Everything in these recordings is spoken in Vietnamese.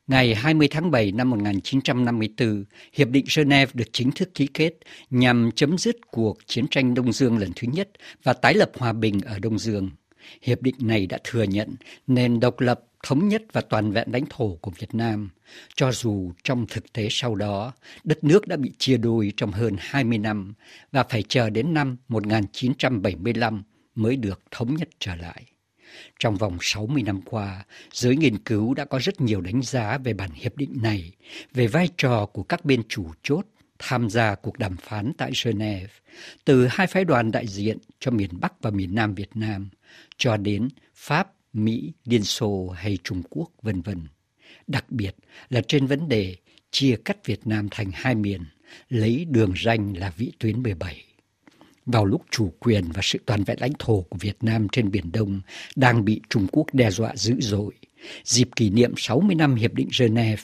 Ngày 20 tháng 7 năm 1954, Hiệp định Geneva được chính thức ký kết nhằm chấm dứt cuộc chiến tranh Đông Dương lần thứ nhất và tái lập hòa bình ở Đông Dương. Hiệp định này đã thừa nhận nền độc lập, thống nhất và toàn vẹn lãnh thổ của Việt Nam, cho dù trong thực tế sau đó, đất nước đã bị chia đôi trong hơn 20 năm và phải chờ đến năm 1975 mới được thống nhất trở lại. Trong vòng 60 năm qua, giới nghiên cứu đã có rất nhiều đánh giá về bản hiệp định này, về vai trò của các bên chủ chốt tham gia cuộc đàm phán tại Geneva, từ hai phái đoàn đại diện cho miền Bắc và miền Nam Việt Nam, cho đến Pháp, Mỹ, Liên Xô hay Trung Quốc, v.v. Đặc biệt là trên vấn đề chia cắt Việt Nam thành hai miền, lấy đường ranh là vĩ tuyến 17. Vào lúc chủ quyền và sự toàn vẹn lãnh thổ của Việt Nam trên Biển Đông đang bị Trung Quốc đe dọa dữ dội, dịp kỷ niệm 60 năm Hiệp định Geneva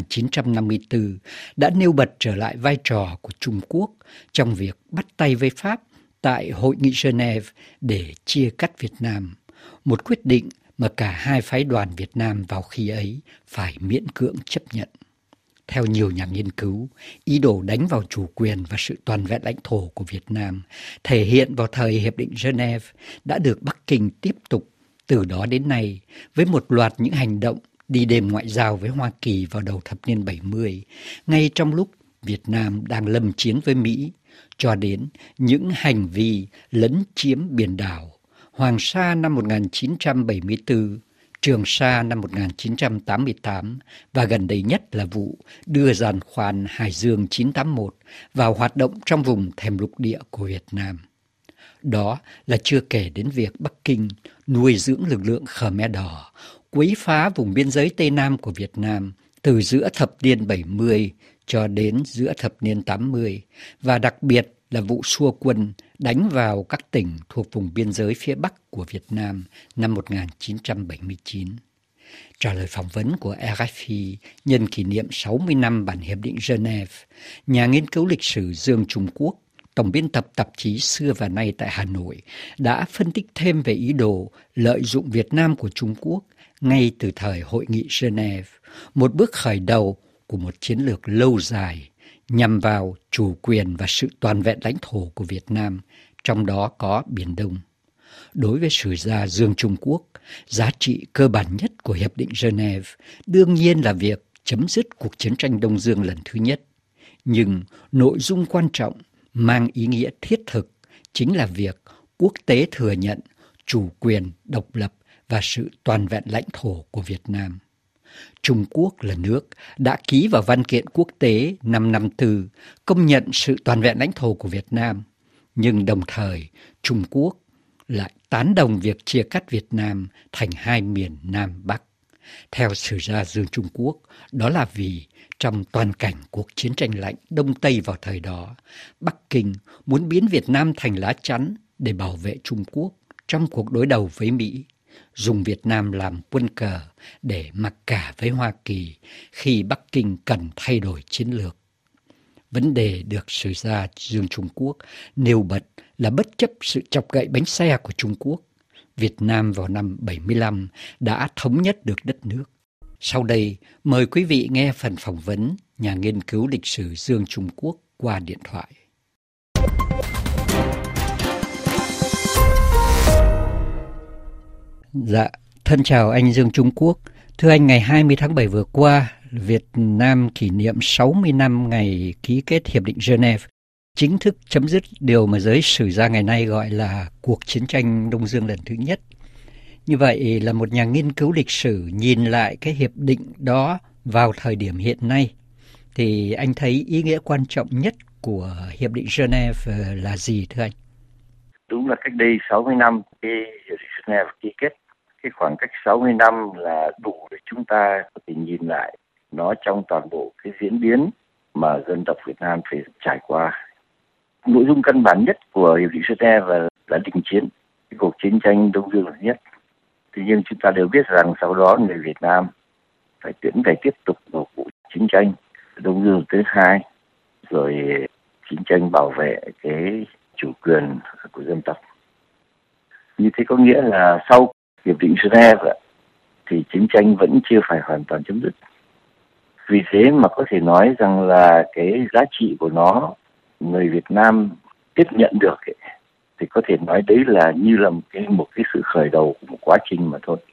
1954 đã nêu bật trở lại vai trò của Trung Quốc trong việc bắt tay với Pháp tại Hội nghị Geneva để chia cắt Việt Nam, một quyết định mà cả hai phái đoàn Việt Nam vào khi ấy phải miễn cưỡng chấp nhận. Theo nhiều nhà nghiên cứu, ý đồ đánh vào chủ quyền và sự toàn vẹn lãnh thổ của Việt Nam thể hiện vào thời Hiệp định Geneva đã được Bắc Kinh tiếp tục từ đó đến nay với một loạt những hành động đi đêm ngoại giao với Hoa Kỳ vào đầu thập niên 70, ngay trong lúc Việt Nam đang lâm chiến với Mỹ, cho đến những hành vi lấn chiếm biển đảo, Hoàng Sa năm 1974, Trường Sa năm 1988 và gần đây nhất là vụ đưa giàn khoan Hải Dương 981 vào hoạt động trong vùng thềm lục địa của Việt Nam. Đó là chưa kể đến việc Bắc Kinh nuôi dưỡng lực lượng Khmer Đỏ, quấy phá vùng biên giới Tây Nam của Việt Nam từ giữa thập niên 70 cho đến giữa thập niên 80 và đặc biệt là vụ xua quân đánh vào các tỉnh thuộc vùng biên giới phía Bắc của Việt Nam năm 1979. Trả lời phỏng vấn của RFI nhân kỷ niệm 60 năm bản Hiệp định Geneva, nhà nghiên cứu lịch sử Dương Trung Quốc, tổng biên tập tạp chí Xưa và Nay tại Hà Nội, đã phân tích thêm về ý đồ lợi dụng Việt Nam của Trung Quốc ngay từ thời Hội nghị Geneva, một bước khởi đầu của một chiến lược lâu dài nhằm vào chủ quyền và sự toàn vẹn lãnh thổ của Việt Nam, trong đó có Biển Đông. Đối với sử gia Dương Trung Quốc, giá trị cơ bản nhất của Hiệp định Geneva đương nhiên là việc chấm dứt cuộc chiến tranh Đông Dương lần thứ nhất. Nhưng nội dung quan trọng mang ý nghĩa thiết thực chính là việc quốc tế thừa nhận chủ quyền, độc lập và sự toàn vẹn lãnh thổ của Việt Nam. Trung Quốc là nước đã ký vào văn kiện quốc tế 554 công nhận sự toàn vẹn lãnh thổ của Việt Nam, nhưng đồng thời Trung Quốc lại tán đồng việc chia cắt Việt Nam thành hai miền Nam Bắc. Theo sử gia Dương Trung Quốc, đó là vì trong toàn cảnh cuộc chiến tranh lạnh Đông Tây vào thời đó, Bắc Kinh muốn biến Việt Nam thành lá chắn để bảo vệ Trung Quốc trong cuộc đối đầu với Mỹ, dùng Việt Nam làm quân cờ để mặc cả với Hoa Kỳ khi Bắc Kinh cần thay đổi chiến lược. Vấn đề được sử gia Dương Trung Quốc nêu bật là bất chấp sự chọc gậy bánh xe của Trung Quốc, Việt Nam vào năm 75 đã thống nhất được đất nước. Sau đây, mời quý vị nghe phần phỏng vấn nhà nghiên cứu lịch sử Dương Trung Quốc qua điện thoại. Dạ, thân chào anh Dương Trung Quốc. Thưa anh, ngày 20 tháng 7 vừa qua, Việt Nam kỷ niệm 60 năm ngày ký kết Hiệp định Geneva, chính thức chấm dứt điều mà giới sử gia ngày nay gọi là cuộc chiến tranh Đông Dương lần thứ nhất. Như vậy là một nhà nghiên cứu lịch sử nhìn lại cái hiệp định đó vào thời điểm hiện nay, thì anh thấy ý nghĩa quan trọng nhất của Hiệp định Geneva là gì thưa anh? Đúng là cách đây 60 năm khi Hiệp định Geneva ký kết. Cái khoảng cách 60 năm là đủ để chúng ta có thể nhìn lại nó trong toàn bộ cái diễn biến mà dân tộc Việt Nam phải trải qua. Nội dung căn bản nhất của Hiệp định Geneva là đình chiến cái cuộc chiến tranh Đông Dương lần nhất. Tuy nhiên chúng ta đều biết rằng sau đó người Việt Nam phải tiếp tục một cuộc chiến tranh Đông Dương thứ hai, rồi chiến tranh bảo vệ cái chủ quyền của dân tộc. Như thế có nghĩa là sau Hiệp định Geneva thì chiến tranh vẫn chưa phải hoàn toàn chấm dứt. Vì thế mà có thể nói rằng là cái giá trị của nó, người Việt Nam tiếp nhận được ấy, thì có thể nói đấy là như là một cái sự khởi đầu của một quá trình mà thôi.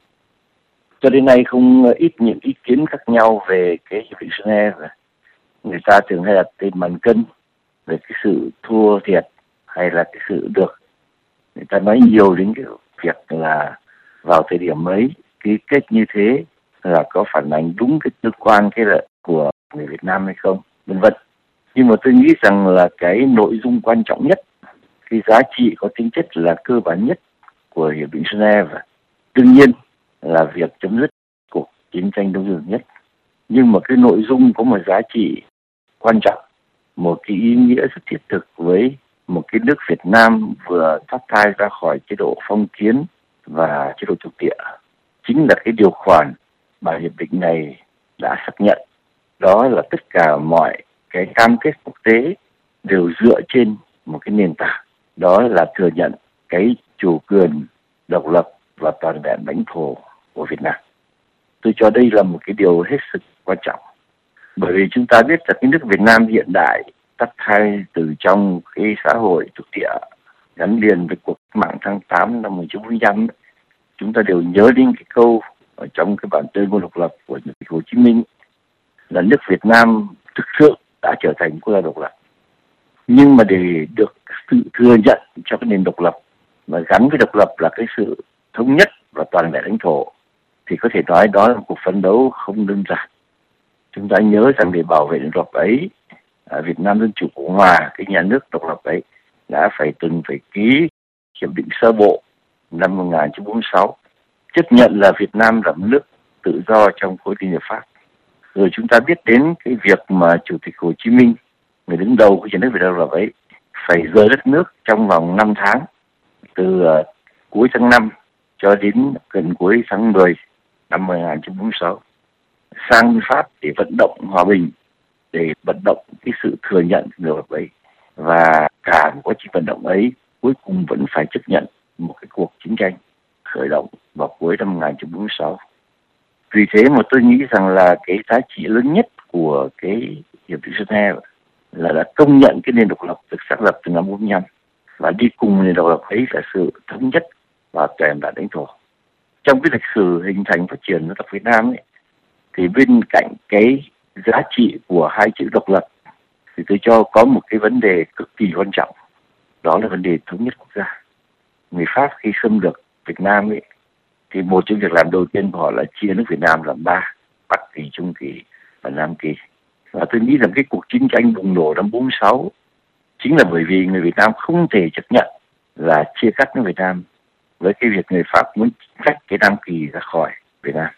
Cho đến nay không ít những ý kiến khác nhau về cái hiệp định Geneva. Người ta thường hay đặt tên bàn cân về cái sự thua thiệt hay là cái sự được. Người ta nói nhiều đến cái việc là vào thời điểm ấy ký kết như thế là có phản ánh đúng cái tương quan cái lợi của người Việt Nam hay không, vân vân. Nhưng mà tôi nghĩ rằng là cái nội dung quan trọng nhất, cái giá trị có tính chất là cơ bản nhất của hiệp định Geneva, đương nhiên là việc chấm dứt cuộc chiến tranh Đông Dương nhất. Nhưng mà cái nội dung có một giá trị quan trọng, một cái ý nghĩa rất thiết thực với một cái nước Việt Nam vừa thoát thai ra khỏi chế độ phong kiến và chế độ thuộc địa. Chính là cái điều khoản mà hiệp định này đã xác nhận. Đó là tất cả mọi cái cam kết quốc tế đều dựa trên một cái nền tảng. Đó là thừa nhận cái chủ quyền, độc lập và toàn vẹn lãnh thổ của Việt Nam. Tôi cho đây là một cái điều hết sức quan trọng. Bởi vì chúng ta biết là cái nước Việt Nam hiện đại tắt thai từ trong cái xã hội thuộc địa gắn liền với cuộc mạng tháng 8 năm 1945. Chúng ta đều nhớ đến cái câu ở trong cái bản tuyên ngôn độc lập của Chủ tịch Hồ Chí Minh là nước Việt Nam thực sự đã trở thành quốc gia độc lập. Nhưng mà để được sự thừa nhận cho cái nền độc lập và gắn với độc lập là cái sự thống nhất và toàn vẹn lãnh thổ thì có thể nói đó là một cuộc phấn đấu không đơn giản. Chúng ta nhớ rằng để bảo vệ độc lập ấy, Việt Nam Dân Chủ Cộng Hòa, cái nhà nước độc lập ấy, đã từng phải ký hiệp định sơ bộ năm 1946, chấp nhận là Việt Nam là một nước tự do trong khối liên hiệp Pháp. Rồi chúng ta biết đến cái việc mà Chủ tịch Hồ Chí Minh, người đứng đầu của nhà nước Việt Nam độc lập ấy, phải rời đất nước trong vòng 5 tháng, từ cuối tháng 5 cho đến gần cuối tháng 10 năm 1946, sang Pháp để vận động hòa bình, để vận động cái sự thừa nhận độc lập ấy. Và cả một quá trình vận động ấy cuối cùng vẫn phải chấp nhận một cái cuộc chiến tranh khởi động vào cuối năm 1946. Vì thế mà tôi nghĩ rằng là cái giá trị lớn nhất của cái hiệp định Geneva là đã công nhận cái nền độc lập được xác lập từ năm 1945, và đi cùng nền độc lập ấy là sự thống nhất và toàn vẹn lãnh thổ. Trong cái lịch sử hình thành phát triển dân tộc Việt Nam ấy, thì bên cạnh cái giá trị của hai chữ độc lập thì tôi cho có một cái vấn đề cực kỳ quan trọng, đó là vấn đề thống nhất quốc gia. Người Pháp khi xâm lược Việt Nam ấy, thì một trong việc làm đầu tiên của họ là chia nước Việt Nam làm 3, Bắc Kỳ, Trung Kỳ và Nam Kỳ. Và tôi nghĩ rằng cái cuộc chiến tranh bùng nổ năm 46 chính là bởi vì người Việt Nam không thể chấp nhận là chia cắt nước Việt Nam với cái việc người Pháp muốn cắt cái Nam Kỳ ra khỏi Việt Nam.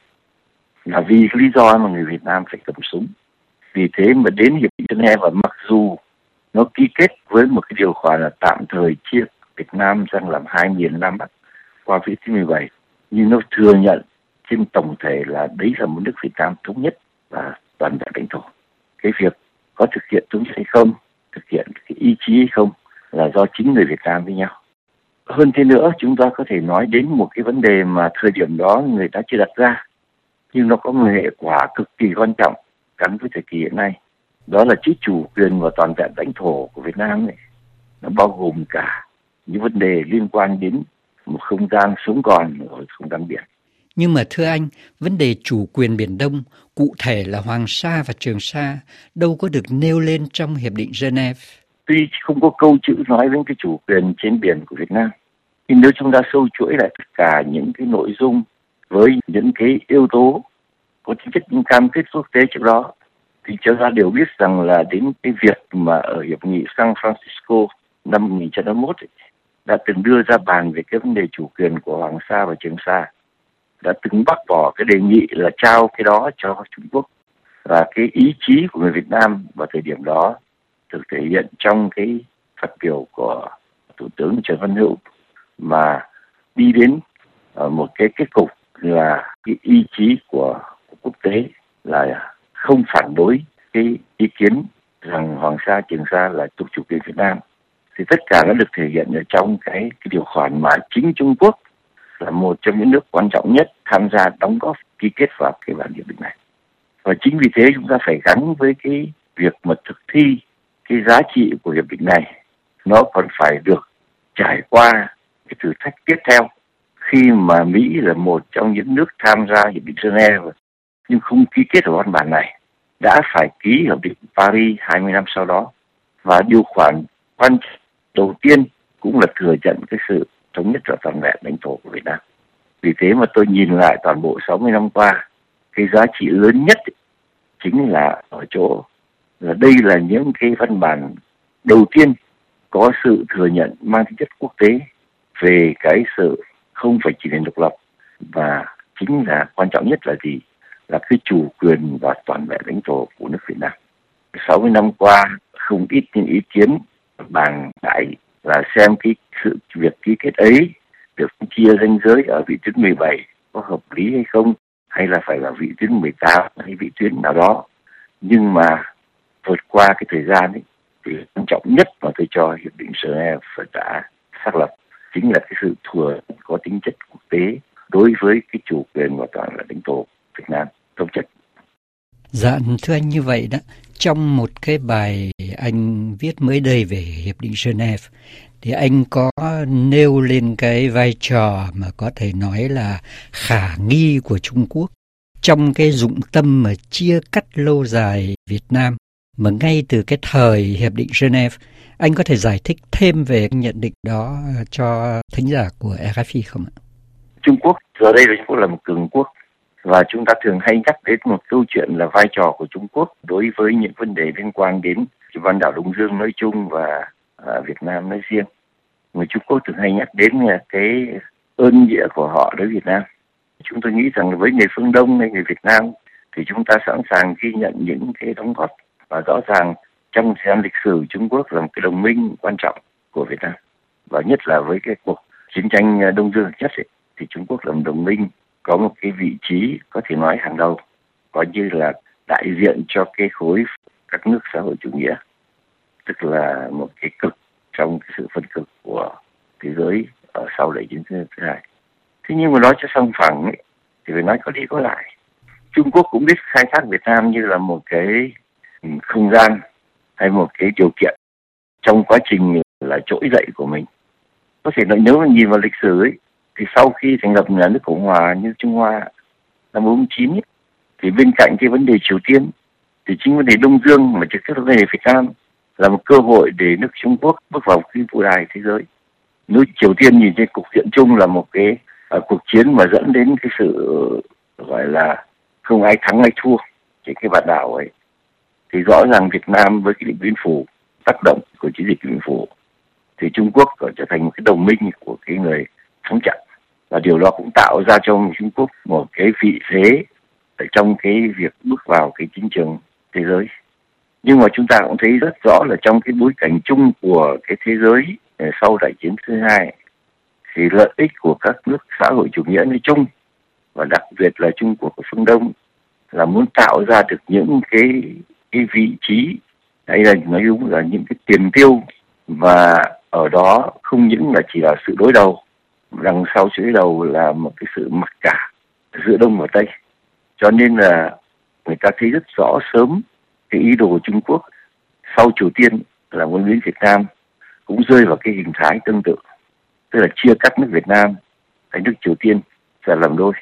Là vì cái lý do mà người Việt Nam phải cầm súng. Vì thế mà đến hiệp định Geneva, mặc dù nó ký kết với một cái điều khoản là tạm thời chia Việt Nam sang làm 2 miền Nam Bắc qua vĩ thứ 17, nhưng nó thừa nhận trên tổng thể là đấy là một nước Việt Nam thống nhất và toàn vẹn lãnh thổ. Cái việc có thực hiện thống nhất hay không, thực hiện cái ý chí hay không là do chính người Việt Nam với nhau. Hơn thế nữa, chúng ta có thể nói đến một cái vấn đề mà thời điểm đó người ta chưa đặt ra, nhưng nó có một hệ quả cực kỳ quan trọng gắn với thời kỳ hiện nay. Đó là chữ chủ quyền và toàn vẹn lãnh thổ của Việt Nam này. Nó bao gồm cả những vấn đề liên quan đến một không gian sống còn ở không gian biển. Nhưng mà thưa anh, vấn đề chủ quyền Biển Đông, cụ thể là Hoàng Sa và Trường Sa, đâu có được nêu lên trong Hiệp định Geneva. Tuy không có câu chữ nói đến cái chủ quyền trên biển của Việt Nam, nhưng nếu chúng ta sâu chuỗi lại tất cả những cái nội dung với những cái yếu tố có tính chất những cam kết quốc tế trước đó, thì chúng ta đều biết rằng là đến cái việc mà ở Hiệp nghị San Francisco năm 1991 đã từng đưa ra bàn về cái vấn đề chủ quyền của Hoàng Sa và Trường Sa, đã từng bác bỏ cái đề nghị là trao cái đó cho Trung Quốc. Và cái ý chí của người Việt Nam vào thời điểm đó được thể hiện trong cái phát biểu của Thủ tướng Trần Văn Hữu, mà đi đến một cái kết cục là cái ý chí của quốc tế là không phản đối cái ý kiến rằng Hoàng Sa, Trường Sa là thuộc chủ quyền Việt Nam. Thì tất cả nó được thể hiện ở trong cái điều khoản mà chính Trung Quốc là một trong những nước quan trọng nhất tham gia đóng góp ký kết vào cái bản hiệp định này. Và chính vì thế chúng ta phải gắn với cái việc mà thực thi cái giá trị của hiệp định này. Nó còn phải được trải qua cái thử thách tiếp theo khi mà Mỹ là một trong những nước tham gia hiệp định Geneva nhưng không ký kết ở văn bản này, đã phải ký hiệp định Paris 20 năm sau đó. Và điều khoản quan trọng đầu tiên cũng là thừa nhận cái sự thống nhất và toàn vẹn lãnh thổ của Việt Nam. Vì thế mà tôi nhìn lại toàn bộ 60 năm qua, cái giá trị lớn nhất chính là ở chỗ là đây là những cái văn bản đầu tiên có sự thừa nhận mang tính chất quốc tế về cái sự không phải chỉ nền độc lập, và chính là quan trọng nhất là gì? Là cái chủ quyền và toàn vẹn lãnh thổ của nước Việt Nam. 60 năm qua không ít những ý kiến bàn cãi là xem cái sự việc ký kết ấy được chia ranh giới ở vị tuyến 17 có hợp lý hay không, hay là phải là vị tuyến 18 hay vị tuyến nào đó. Nhưng mà vượt qua cái thời gian ấy, thì quan trọng nhất mà tôi cho hiệp định Geneva đã xác lập chính là cái sự thừa có tính chất quốc tế đối với cái chủ quyền và toàn vẹn lãnh thổ Việt Nam thống nhất. Dạ, thưa anh, như vậy đó, trong một cái bài anh viết mới đây về Hiệp định Geneva, thì anh có nêu lên cái vai trò mà có thể nói là khả nghi của Trung Quốc trong cái dụng tâm mà chia cắt lâu dài Việt Nam, mà ngay từ cái thời Hiệp định Geneva. Anh có thể giải thích thêm về nhận định đó cho thính giả của RFI không ạ? Trung Quốc giờ đây là Trung Quốc là một cường quốc, và chúng ta thường hay nhắc đến một câu chuyện là vai trò của Trung Quốc đối với những vấn đề liên quan đến bán đảo Đông Dương nói chung và Việt Nam nói riêng. Người Trung Quốc thường hay nhắc đến cái ơn nghĩa của họ đối với Việt Nam. Chúng tôi nghĩ rằng với người phương Đông hay người Việt Nam thì chúng ta sẵn sàng ghi nhận những cái đóng góp, và rõ ràng trong thời gian lịch sử Trung Quốc là một cái đồng minh quan trọng của Việt Nam, và nhất là với cái cuộc chiến tranh Đông Dương nhất ấy, thì Trung Quốc là một đồng minh có một cái vị trí có thể nói hàng đầu, coi như là đại diện cho cái khối các nước xã hội chủ nghĩa, tức là một cái cực trong cái sự phân cực của thế giới ở sau đại chiến thứ hai. Thế nhưng mà nói cho song phẳng ấy, thì phải nói có đi có lại. Trung Quốc cũng biết khai thác Việt Nam như là một cái không gian hay một cái điều kiện trong quá trình là trỗi dậy của mình. Có thể nói nếu mà nhìn vào lịch sử ấy, thì sau khi thành lập nhà nước Cộng hòa như Trung Hoa năm 49 ấy, thì bên cạnh cái vấn đề Triều Tiên thì chính vấn đề Đông Dương mà trực tiếp vấn đề Việt Nam là một cơ hội để nước Trung Quốc bước vào cái vũ đài thế giới. Nước Triều Tiên nhìn trên cục diện chung là một cái cuộc chiến mà dẫn đến cái sự gọi là không ai thắng ai thua trên cái bán đảo ấy, thì rõ ràng Việt Nam với cái Điện Biên Phủ, tác động của chiến dịch Điện Biên Phủ, thì Trung Quốc có trở thành một cái đồng minh của cái người thắng trận, và điều đó cũng tạo ra cho Trung Quốc một cái vị thế ở trong cái việc bước vào cái chính trường thế giới. Nhưng mà chúng ta cũng thấy rất rõ là trong cái bối cảnh chung của cái thế giới sau đại chiến thứ hai, thì lợi ích của các nước xã hội chủ nghĩa nói chung, và đặc biệt là Trung Quốc của phương Đông, là muốn tạo ra được những cái vị trí hay là nói đúng là những cái tiền tiêu, và ở đó không những là chỉ là sự đối đầu, đằng sau sự đối đầu là một cái sự mặc cả giữa Đông và Tây. Cho nên là người ta thấy rất rõ sớm cái ý đồ của Trung Quốc sau Triều Tiên là muốn biến Việt Nam cũng rơi vào cái hình thái tương tự, tức là chia cắt nước Việt Nam thành nước Triều Tiên ra làm đôi,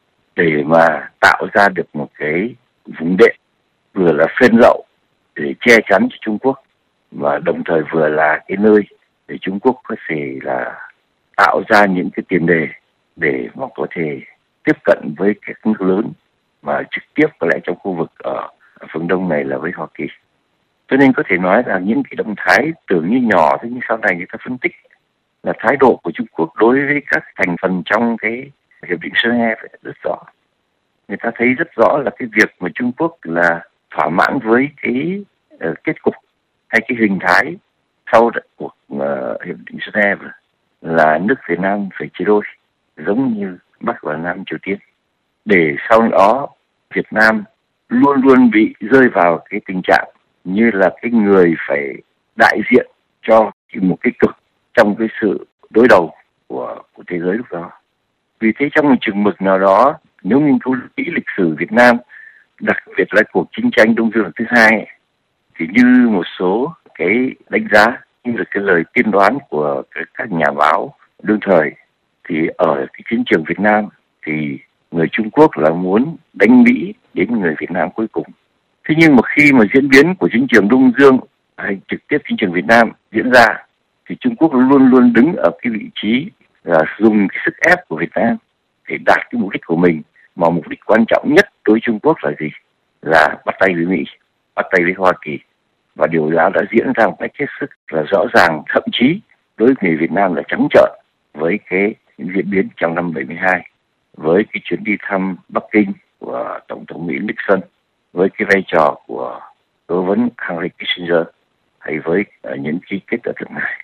để mà tạo ra được một cái vùng đệm vừa là phên rậu để che chắn cho Trung Quốc, và đồng thời vừa là cái nơi để Trung Quốc có thể là tạo ra những cái tiền đề để mà có thể tiếp cận với các nước lớn mà trực tiếp có lẽ trong khu vực ở phương Đông này là với Hoa Kỳ. Cho nên có thể nói là những cái động thái tưởng như nhỏ, thế nhưng sau này người ta phân tích là thái độ của Trung Quốc đối với các thành phần trong cái hiệp định Geneva rất rõ. Người ta thấy rất rõ là cái việc mà Trung Quốc là thỏa mãn với cái kết cục hay cái hình thái sau cuộc hiệp định Geneva là nước Việt Nam phải chia đôi giống như Bắc và Nam Triều Tiên, để sau đó Việt Nam luôn luôn bị rơi vào cái tình trạng như là cái người phải đại diện cho một cái cực trong cái sự đối đầu của thế giới lúc đó. Vì thế trong một chừng mực nào đó, nếu nghiên cứu kỹ lịch sử Việt Nam đặc biệt là cuộc chiến tranh Đông Dương lần thứ hai, thì như một số cái đánh giá, như là cái lời tiên đoán của các nhà báo đương thời, thì ở cái chiến trường Việt Nam thì người Trung Quốc là muốn đánh Mỹ đến người Việt Nam cuối cùng. Thế nhưng mà khi mà diễn biến của chiến trường Đông Dương hay trực tiếp chiến trường Việt Nam diễn ra, thì Trung Quốc luôn luôn đứng ở cái vị trí là dùng cái sức ép của Việt Nam để đạt cái mục đích của mình, mà mục đích quan trọng nhất đối với Trung Quốc là gì? Là bắt tay với Mỹ, bắt tay với Hoa Kỳ. Và điều đó đã diễn ra một cách hết sức là rõ ràng, thậm chí đối với người Việt Nam là trắng trợn với cái diễn biến trong năm 72, với cái chuyến đi thăm Bắc Kinh của Tổng thống Mỹ Nixon, với cái vai trò của cố vấn Henry Kissinger, hay với những ký kết ở lần này.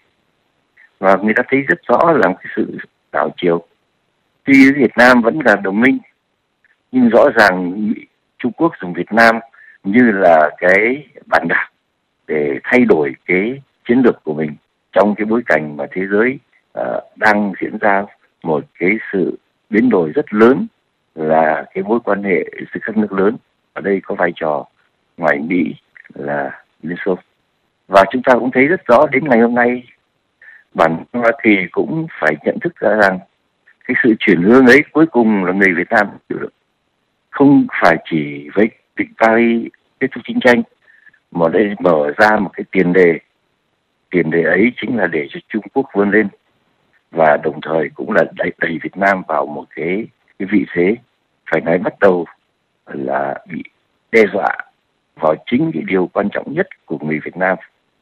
Và người ta thấy rất rõ là cái sự đảo chiều. Tuy Việt Nam vẫn là đồng minh, nhưng rõ ràng Trung Quốc dùng Việt Nam như là cái bàn đạp để thay đổi cái chiến lược của mình trong cái bối cảnh mà thế giới đang diễn ra một cái sự biến đổi rất lớn, là cái mối quan hệ giữa các nước lớn. Ở đây có vai trò ngoài Mỹ là Liên Xô. Và chúng ta cũng thấy rất rõ đến ngày hôm nay, bản Hoa Kỳ cũng phải nhận thức ra rằng cái sự chuyển hướng ấy cuối cùng là người Việt Nam chịu đựng. Không phải chỉ với định Paris kết thúc chiến tranh, mà đây mở ra một cái tiền đề. Tiền đề ấy chính là để cho Trung Quốc vươn lên, và đồng thời cũng là đẩy Việt Nam vào một cái vị thế phải nói bắt đầu là bị đe dọa vào chính cái điều quan trọng nhất của người Việt Nam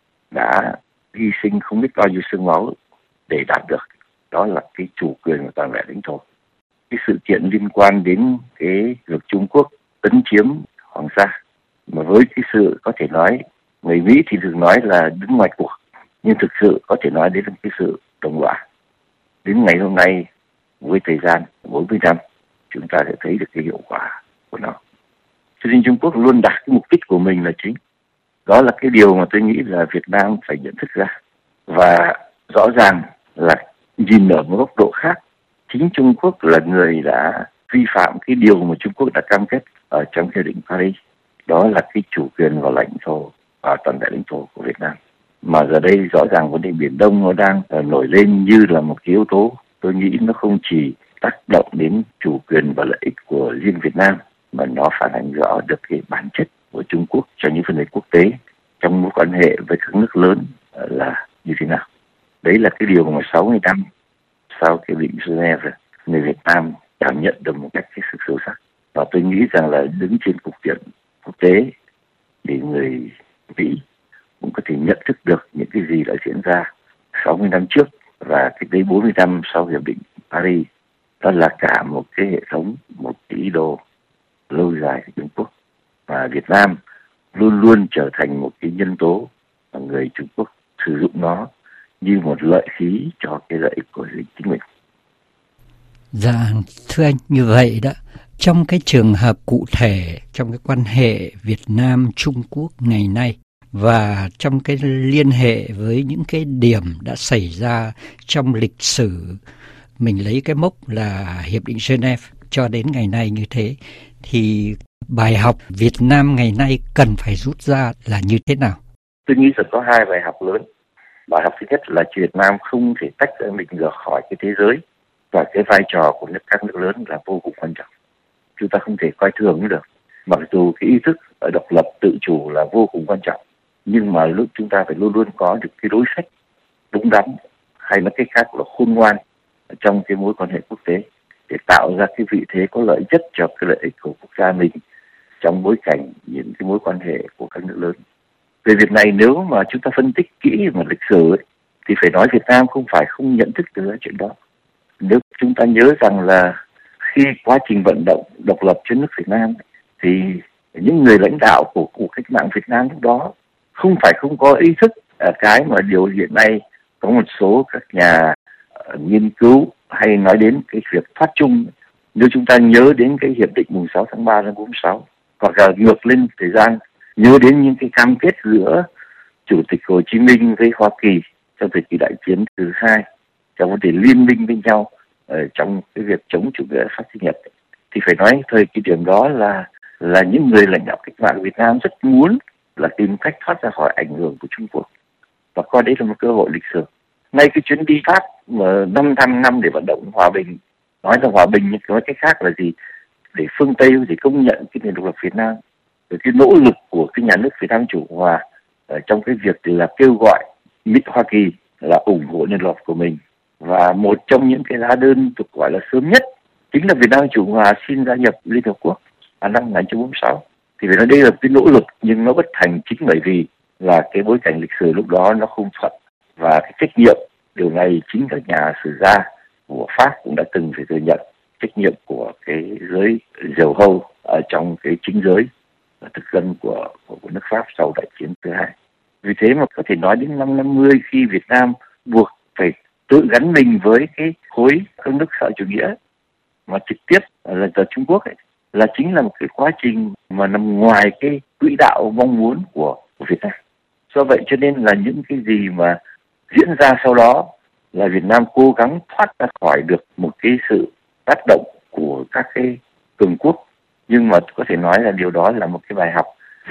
đã hy sinh không biết bao nhiêu xương máu để đạt được, đó là cái chủ quyền của toàn vẹn lãnh thổ. Cái sự kiện liên quan đến cái việc Trung Quốc tấn chiếm Hoàng Sa, mà với cái sự có thể nói người Mỹ thì thường nói là đứng ngoài cuộc, nhưng thực sự có thể nói đến cái sự đồng lõa. Đến ngày hôm nay, với thời gian 40 năm, chúng ta sẽ thấy được cái hiệu quả của nó. Cho nên Trung Quốc luôn đặt cái mục đích của mình là chính. Đó là cái điều mà tôi nghĩ là Việt Nam phải nhận thức ra. Và rõ ràng là nhìn ở một góc độ khác, chính Trung Quốc là người đã vi phạm cái điều mà Trung Quốc đã cam kết ở trong Hiệp định Paris. Đó là cái chủ quyền và lãnh thổ và toàn vẹn lãnh thổ của Việt Nam. Mà giờ đây rõ ràng vấn đề Biển Đông nó đang nổi lên như là một cái yếu tố. Tôi nghĩ nó không chỉ tác động đến chủ quyền và lợi ích của riêng Việt Nam, mà nó phản ánh rõ được cái bản chất của Trung Quốc trong những vấn đề quốc tế, trong mối quan hệ với các nước lớn là như thế nào. Đấy là cái điều mà 60 năm sau cái Hiệp định Geneva, người Việt Nam cảm nhận được một cách hết sức sâu sắc. Và tôi nghĩ rằng là đứng trên cục diện quốc tế thì người Mỹ cũng có thể nhận thức được những cái gì đã diễn ra 60 năm trước và cái tới 40 năm sau Hiệp định Paris. Đó là cả một cái hệ thống, một cái ý đồ lâu dài của Trung Quốc. Và Việt Nam luôn luôn trở thành một cái nhân tố mà người Trung Quốc sử dụng nó như một lợi khí cho cái lợi ích của chính mình. Dạ, thưa anh, như vậy đó, trong cái trường hợp cụ thể, trong cái quan hệ Việt Nam-Trung Quốc ngày nay, và trong cái liên hệ với những cái điểm đã xảy ra trong lịch sử, mình lấy cái mốc là Hiệp định Geneva cho đến ngày nay như thế, thì bài học Việt Nam ngày nay cần phải rút ra là như thế nào? Tôi nghĩ rằng có hai bài học lớn. Bài học thứ nhất là Việt Nam không thể tách mình ra khỏi cái thế giới, và cái vai trò của các nước lớn là vô cùng quan trọng. Chúng ta không thể coi thường được. Mặc dù cái ý thức độc lập tự chủ là vô cùng quan trọng, nhưng mà lúc chúng ta phải luôn luôn có được cái đối sách đúng đắn, hay nói cách khác là khôn ngoan trong cái mối quan hệ quốc tế, để tạo ra cái vị thế có lợi nhất cho cái lợi ích của quốc gia mình trong bối cảnh những cái mối quan hệ của các nước lớn. Về việc này, nếu mà chúng ta phân tích kỹ về lịch sử ấy, thì phải nói Việt Nam không phải không nhận thức được chuyện đó. Nếu chúng ta nhớ rằng là khi quá trình vận động độc lập cho nước Việt Nam thì những người lãnh đạo của cuộc cách mạng Việt Nam lúc đó không phải không có ý thức cái mà điều hiện nay có một số các nhà nghiên cứu hay nói đến cái việc thoát chung. Nếu chúng ta nhớ đến cái hiệp định mùng 6 tháng 3 năm 46, hoặc là ngược lên thời gian nhớ đến những cái cam kết giữa Chủ tịch Hồ Chí Minh với Hoa Kỳ trong thời kỳ đại chiến thứ hai, trong vấn đề liên minh với nhau trong cái việc chống chủ nghĩa phát xít Nhật, thì phải nói thời kỳ điểm đó là là những người lãnh đạo cách mạng Việt Nam rất muốn là tìm cách thoát ra khỏi ảnh hưởng của Trung Quốc và coi đấy là một cơ hội lịch sử. Ngay cái chuyến đi Pháp mà 500 năm để vận động hòa bình, nói là hòa bình nhưng nói cách khác là gì? Để phương Tây để công nhận cái nền độc lập Việt Nam, rồi cái nỗ lực của cái nhà nước Việt Nam Chủ Hòa trong cái việc là kêu gọi Hoa Kỳ là ủng hộ nền độc lập của mình. Và một trong những cái lá đơn được gọi là sớm nhất chính là Việt Nam Chủ Hòa xin gia nhập Liên Hợp Quốc năm 1946. Thì phải nói đây là cái nỗ lực nhưng nó bất thành chính bởi vì là cái bối cảnh lịch sử lúc đó nó không thuận, và cái trách nhiệm điều này chính các nhà sử gia của Pháp cũng đã từng phải thừa nhận trách nhiệm của cái giới diều hâu ở trong cái chính giới thực dân của nước Pháp sau đại chiến thứ hai. Vì thế mà có thể nói đến năm 50 khi Việt Nam buộc phải tự gắn mình với cái khối các nước xã hội chủ nghĩa mà trực tiếp là Trung Quốc ấy, là chính là một cái quá trình mà nằm ngoài cái quỹ đạo mong muốn của Việt Nam. Do vậy cho nên là những cái gì mà diễn ra sau đó là Việt Nam cố gắng thoát ra khỏi được một cái sự tác động của các cái cường quốc, nhưng mà có thể nói là điều đó là một cái bài học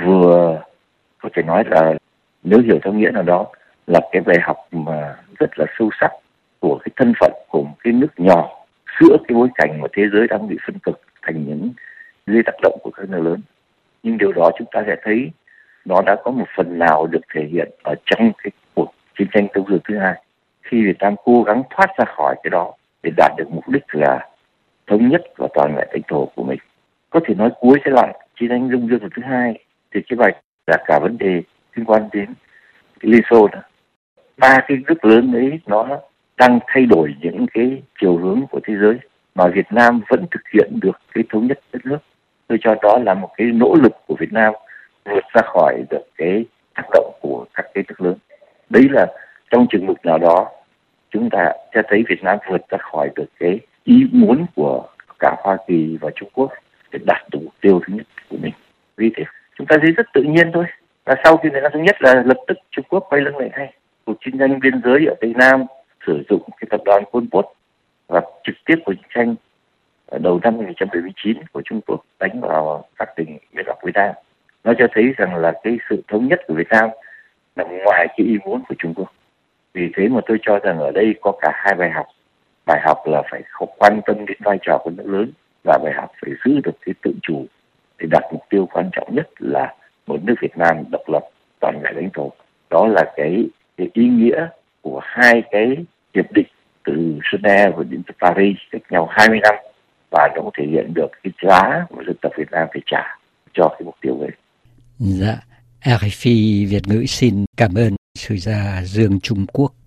vừa có thể nói là nếu hiểu theo nghĩa nào đó là cái bài học mà rất là sâu sắc của cái thân phận của một cái nước nhỏ giữa cái bối cảnh mà thế giới đang bị phân cực thành những dưới tác động của các nước lớn. Nhưng điều đó chúng ta sẽ thấy nó đã có một phần nào được thể hiện ở trong cái cuộc chiến tranh Đông Dương thứ hai, khi Việt Nam cố gắng thoát ra khỏi cái đó để đạt được mục đích là thống nhất và toàn vẹn lãnh thổ của mình. Có thể nói cuối sẽ lại chiến tranh Đông Dương thứ hai thì cái bài là cả vấn đề liên quan đến Liên Xô đó. Ba cái nước lớn ấy nó đang thay đổi những cái chiều hướng của thế giới mà Việt Nam vẫn thực hiện được cái thống nhất đất nước. Tôi cho đó là một cái nỗ lực của Việt Nam vượt ra khỏi được cái tác động của các cái nước lớn. Đấy là trong chừng mực nào đó chúng ta sẽ thấy Việt Nam vượt ra khỏi được cái ý muốn của cả Hoa Kỳ và Trung Quốc để đạt được mục tiêu thứ nhất của mình. Vì thế chúng ta thấy rất tự nhiên thôi. Và sau khi Việt Nam thống nhất là lập tức Trung Quốc quay lưng lại ngay. Cuộc chiến tranh biên giới ở Tây Nam sử dụng cái tập đoàn Pol Pot và trực tiếp cuộc chiến tranh ở đầu năm 1979 của Trung Quốc đánh vào các tỉnh miền Bắc Việt Nam. Nó cho thấy rằng là cái sự thống nhất của Việt Nam nằm ngoài cái ý muốn của Trung Quốc. Vì thế mà tôi cho rằng ở đây có cả hai bài học. Bài học là phải không quan tâm đến vai trò của nước lớn, và bài học phải giữ được cái tự chủ để đặt mục tiêu quan trọng nhất là một nước Việt Nam độc lập toàn vẹn lãnh thổ. Đó là cái ý nghĩa của hai cái hiệp định từ Geneva và đến Paris cách nhau 20 năm, và nó cũng thể hiện được cái giá mà dân tộc Việt Nam phải trả cho cái mục tiêu ấy. Dạ, RFI Việt ngữ xin cảm ơn sử gia Dương Trung Quốc.